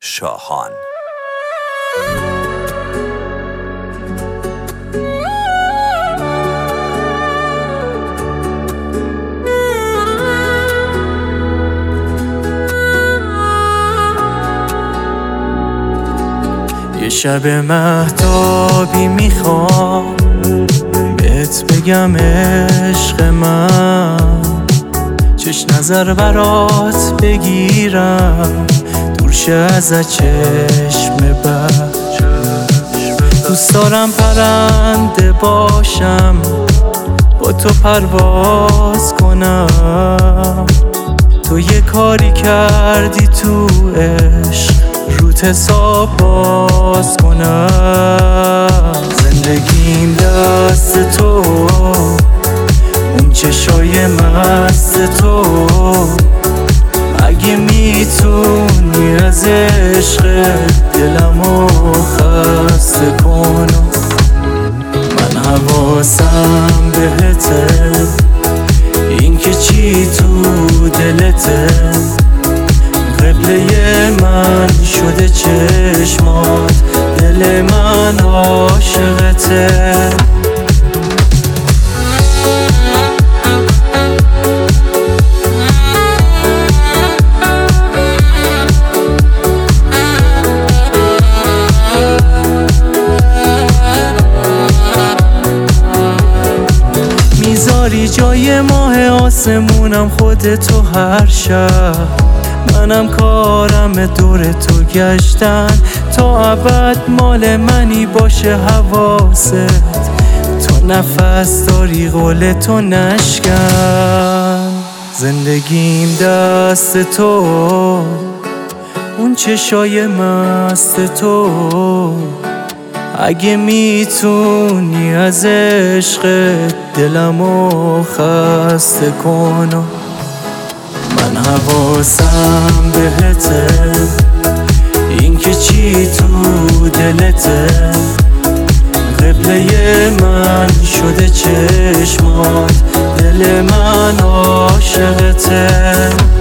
شاهان. یه شب مهتابی میخوام بهت بگم عشق من، چش نظر برات بگیرم دور شه از چشم بد. دوست دارم پرنده باشم با تو پرواز کنم، تو یه کاری کردی تو عشق روت حساب باز کنم. زندگیم دست تو، اون چشای مست تو، اگه میتونی از عشق دلمو خسته کن. من حواسم بهته، این که چی تو دلته، قبله من شده چشمات، دل من عاشقته. میذاری جای ماه آسمونم خودتو هر شب، منم کارم دور تو گشتن تا ابد مال منی باشه حواست، تو نفس داری قول تو نشکن. زندگیم دست تو، اون چشای مست تو، اگه میتونی از عشق دلمو خسته کن. من حواسم بهته، این که چی تو دلته، قبله من شده چشمات، دل من عاشقته.